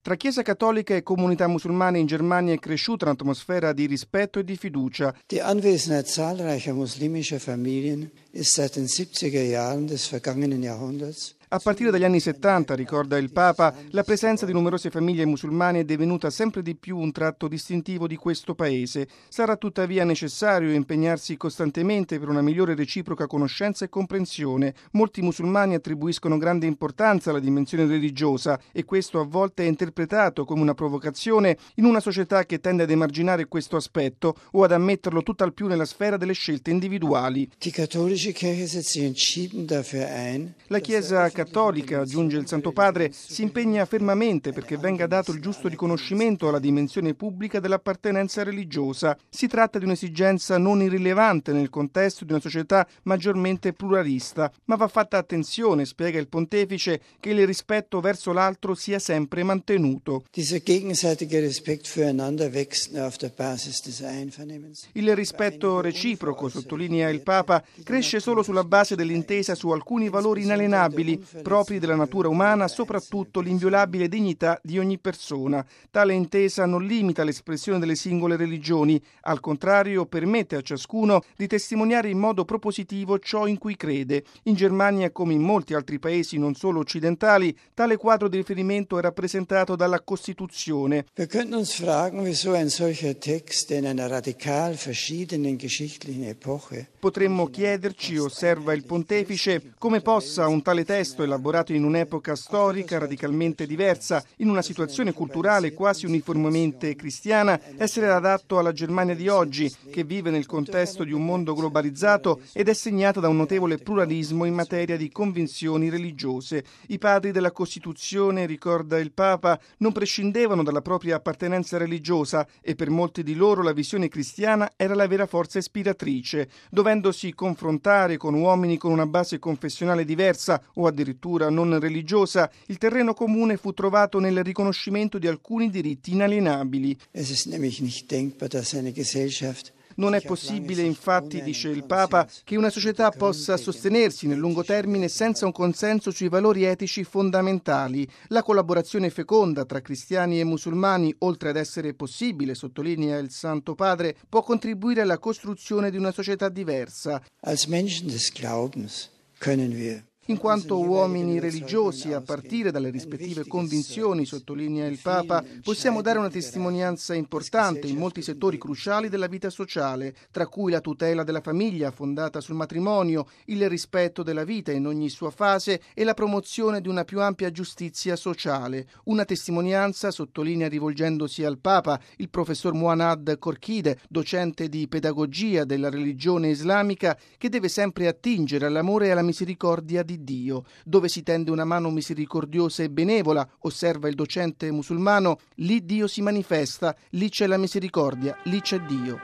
Tra Chiesa cattolica e comunità musulmane in Germania è cresciuta un'atmosfera di rispetto e di fiducia. Die Anwesenheit zahlreicher muslimischer Familien ist seit den 70er Jahren des vergangenen Jahrhunderts. A partire dagli anni 70, ricorda il Papa, la presenza di numerose famiglie musulmane è divenuta sempre di più un tratto distintivo di questo paese. Sarà tuttavia necessario impegnarsi costantemente per una migliore reciproca conoscenza e comprensione. Molti musulmani attribuiscono grande importanza alla dimensione religiosa e questo a volte è interpretato come una provocazione in una società che tende ad emarginare questo aspetto o ad ammetterlo tutt'al più nella sfera delle scelte individuali. Die katholische Kirche setzt sich entschieden dafür ein. La Chiesa cattolica, aggiunge il Santo Padre, si impegna fermamente perché venga dato il giusto riconoscimento alla dimensione pubblica dell'appartenenza religiosa. Si tratta di un'esigenza non irrilevante nel contesto di una società maggiormente pluralista, ma va fatta attenzione, spiega il Pontefice, che il rispetto verso l'altro sia sempre mantenuto. Dieser gegenseitige Respekt füreinander wächst auf der Basis des Einvernehmens. Il rispetto reciproco, sottolinea il Papa, cresce solo sulla base dell'intesa su alcuni valori inalienabili, propri della natura umana, soprattutto l'inviolabile dignità di ogni persona. Tale intesa non limita l'espressione delle singole religioni, al contrario permette a ciascuno di testimoniare in modo propositivo ciò in cui crede. In Germania, come in molti altri paesi non solo occidentali, tale quadro di riferimento è rappresentato dalla Costituzione. Wir könnten uns fragen, wieso ein solcher Text in einer radikal verschiedenen geschichtlichen Epoche. Potremmo chiederci, osserva il Pontefice, come possa un tale testo elaborato in un'epoca storica radicalmente diversa, in una situazione culturale quasi uniformemente cristiana, essere adatto alla Germania di oggi, che vive nel contesto di un mondo globalizzato ed è segnata da un notevole pluralismo in materia di convinzioni religiose. I padri della Costituzione, ricorda il Papa, non prescindevano dalla propria appartenenza religiosa e per molti di loro la visione cristiana era la vera forza ispiratrice. Dovendosi confrontare con uomini con una base confessionale diversa o addirittura non religiosa, il terreno comune fu trovato nel riconoscimento di alcuni diritti inalienabili. Es ist nämlich nicht denkbar, dass eine Gesellschaft. Non è possibile, infatti, dice il Papa, che una società possa sostenersi nel lungo termine senza un consenso sui valori etici fondamentali. La collaborazione feconda tra cristiani e musulmani, oltre ad essere possibile, sottolinea il Santo Padre, può contribuire alla costruzione di una società diversa. Als Menschen des Glaubens können wir. In quanto uomini religiosi, a partire dalle rispettive convinzioni, sottolinea il Papa, possiamo dare una testimonianza importante in molti settori cruciali della vita sociale, tra cui la tutela della famiglia fondata sul matrimonio, il rispetto della vita in ogni sua fase e la promozione di una più ampia giustizia sociale. Una testimonianza, sottolinea rivolgendosi al Papa, il professor Muannad Korkide, docente di pedagogia della religione islamica, che deve sempre attingere all'amore e alla misericordia di Dio. Dove si tende una mano misericordiosa e benevola, osserva il docente musulmano, lì Dio si manifesta, lì c'è la misericordia, lì c'è Dio.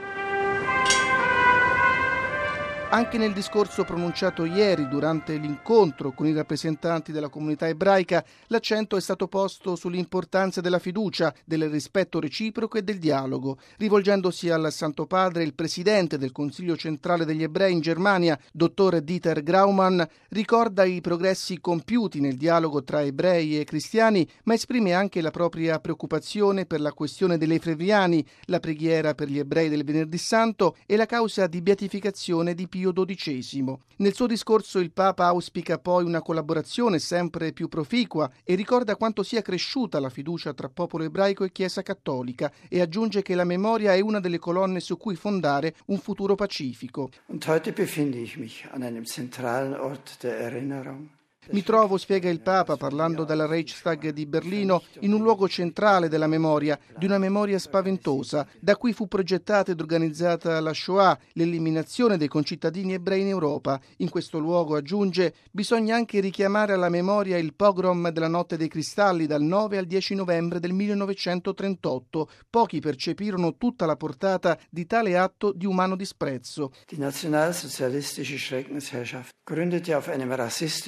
Anche nel discorso pronunciato ieri durante l'incontro con i rappresentanti della comunità ebraica, l'accento è stato posto sull'importanza della fiducia, del rispetto reciproco e del dialogo. Rivolgendosi al Santo Padre, il presidente del Consiglio centrale degli ebrei in Germania, dottor Dieter Graumann, ricorda i progressi compiuti nel dialogo tra ebrei e cristiani, ma esprime anche la propria preoccupazione per la questione dei lefevriani, la preghiera per gli ebrei del Venerdì Santo e la causa di beatificazione di Pio XII. Nel suo discorso il Papa auspica poi una collaborazione sempre più proficua e ricorda quanto sia cresciuta la fiducia tra popolo ebraico e Chiesa cattolica e aggiunge che la memoria è una delle colonne su cui fondare un futuro pacifico. Und heute befinde ich mich an einem zentralen Ort der Erinnerung. Mi trovo, spiega il Papa, parlando dalla Reichstag di Berlino, in un luogo centrale della memoria, di una memoria spaventosa, da cui fu progettata ed organizzata la Shoah, l'eliminazione dei concittadini ebrei in Europa. In questo luogo, aggiunge, bisogna anche richiamare alla memoria il pogrom della Notte dei Cristalli dal 9 al 10 novembre del 1938. Pochi percepirono tutta la portata di tale atto di umano disprezzo. Die nationalsozialistische Schreckensherrschaft gründete auf einem rassistischen Mythos.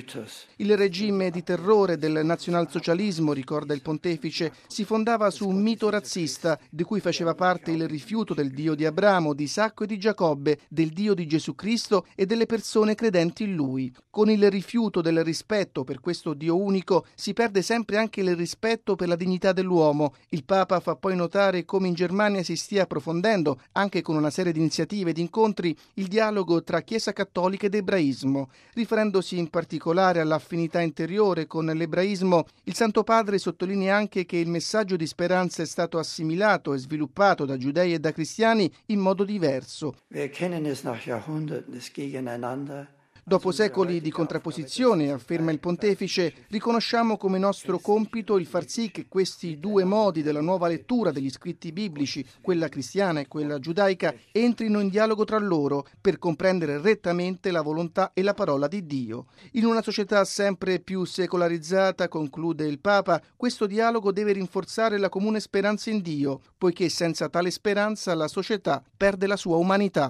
Mythos. Il regime di terrore del nazionalsocialismo, ricorda il pontefice, si fondava su un mito razzista di cui faceva parte il rifiuto del Dio di Abramo, di Isacco e di Giacobbe, del Dio di Gesù Cristo e delle persone credenti in Lui. Con il rifiuto del rispetto per questo Dio unico si perde sempre anche il rispetto per la dignità dell'uomo. Il Papa fa poi notare come in Germania si stia approfondendo, anche con una serie di iniziative ed incontri, il dialogo tra Chiesa cattolica ed ebraismo. Riferendosi in particolare all'affinità interiore con l'ebraismo, il Santo Padre sottolinea anche che il messaggio di speranza è stato assimilato e sviluppato da giudei e da cristiani in modo diverso. Wir kennen es nach Jahrhunderten des Gegeneinander. Dopo secoli di contrapposizione, afferma il pontefice, riconosciamo come nostro compito il far sì che questi due modi della nuova lettura degli scritti biblici, quella cristiana e quella giudaica, entrino in dialogo tra loro per comprendere rettamente la volontà e la parola di Dio. In una società sempre più secolarizzata, conclude il Papa, questo dialogo deve rinforzare la comune speranza in Dio, poiché senza tale speranza la società perde la sua umanità.